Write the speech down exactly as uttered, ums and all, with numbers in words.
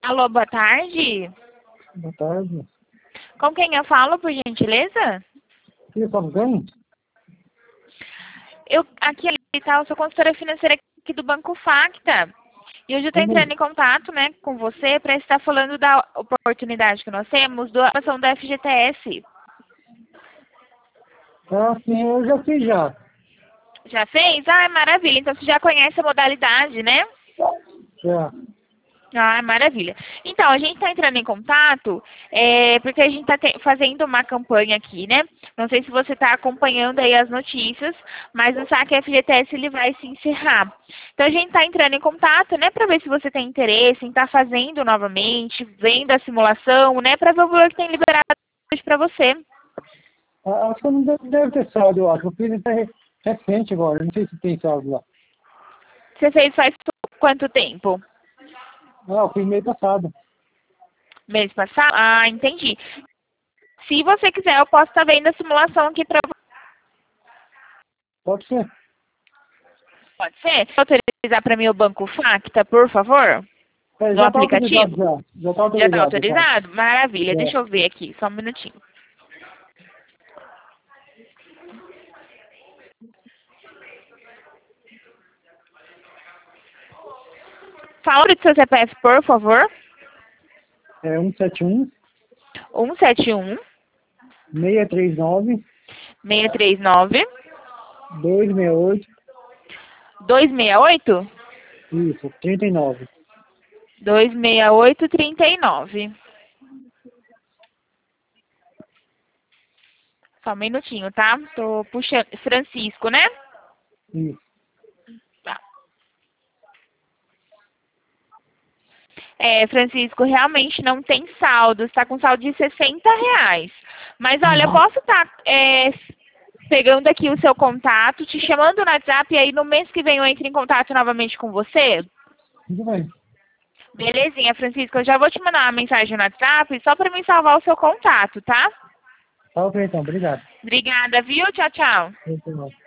Alô, boa tarde. Boa tarde. Com quem eu falo, por gentileza? Quem fala bem? Eu, aqui, tá, eu sou consultora financeira aqui do Banco Facta. E hoje eu estou Como? entrando em contato, né, com você para estar falando da oportunidade que nós temos da ação da F G T S. Ah, sim, eu já fiz já. Já fez? Ah, maravilha. Então você já conhece a modalidade, né? Já. Ah, maravilha. Então, a gente está entrando em contato é, porque a gente está fazendo uma campanha aqui, né? Não sei se você está acompanhando aí as notícias, mas o saque F G T S ele vai se encerrar. Então, a gente está entrando em contato, né, para ver se você tem interesse em estar tá fazendo novamente, vendo a simulação, né, para ver o valor que tem liberado hoje para você. Ah, acho que não deve, deve ter saldo, eu acho. Eu fiz até re- recente agora, não sei se tem saldo lá. Você fez faz quanto tempo? Ah, eu fiz mês passado. Mês passado? Ah, entendi. Se você quiser, eu posso estar vendo a simulação aqui para você. Pode ser. Pode ser? Autorizar para mim o Banco Facta, por favor? É, No já está autorizado aplicativo? já. Já está Já está autorizado, já tá. autorizado? Maravilha. É. Deixa eu ver aqui, só um minutinho. Fala o seu C P F, por favor. É um sete um, um sete um, seis três nove, seis três nove, dois seis oito, dois seis oito, isso, trinta e nove. dois seis oito, trinta e nove. Só um minutinho, tá? Tô puxando. Francisco, né? Isso. Tá. É, Francisco, realmente não tem saldo. Está com saldo de sessenta reais. Mas olha, eu Uhum. posso estar é, pegando aqui o seu contato, te chamando no WhatsApp e aí no mês que vem eu entro em contato novamente com você? Tudo bem. Belezinha, Francisco. Eu já vou te mandar uma mensagem no WhatsApp só para mim salvar o seu contato, tá? Tá ok então, obrigado. Obrigada, viu? Tchau, tchau. Muito bom.